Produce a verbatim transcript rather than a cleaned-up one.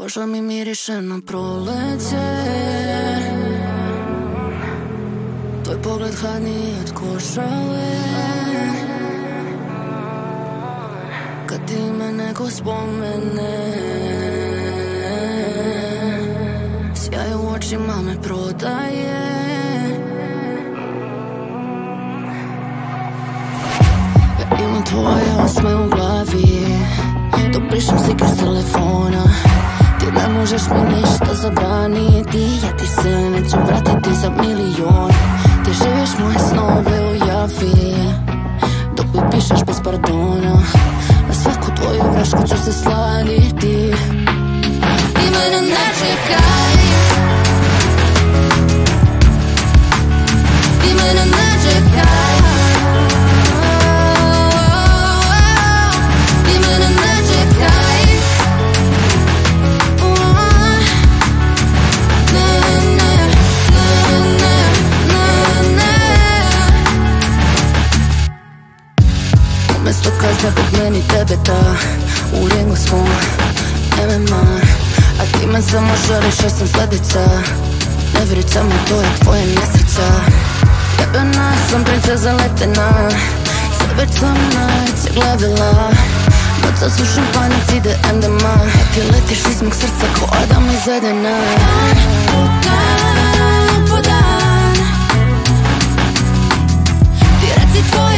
Koža mi miriše na proleće, tvoj pogled hladniji od košale. Kad ti me neko spomene, sjaj u očima me prodaje. Ja imam tvoje osme u glavi, dok pišem slike s telefona. Ti ne možeš mi ništa zabraniti, ja ti se neću vratiti za milion. Ti živiš moje snove u javi, dok mi pišeš bez pardona. Na svaku tvoju grešku ću se sladiti. Ti mene ne čekaj, ti mene ne čekaj, ti mene ne čekaj. Umesto kazne kod meni tebeta, u ringu smo M M A, a ti me samo želiš jer sam sledeća. Ne vrijeđa me, to je tvoja nesreća. Jebena sam princeza letena, sad već sam najveće glavila. Noća su šampanjac, ide M D M A, ti letiš iz mog srca ko Adam iz Edena. Dan po dan po dan, ti reci tvoje